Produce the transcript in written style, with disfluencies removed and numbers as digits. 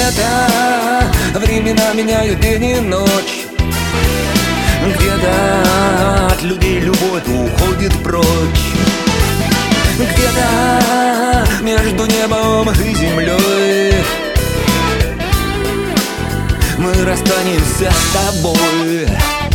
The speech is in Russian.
Где-то времена меняют день и ночь, где-то от людей любовь уходит прочь, где-то между небом и землей мы расстанемся с тобой.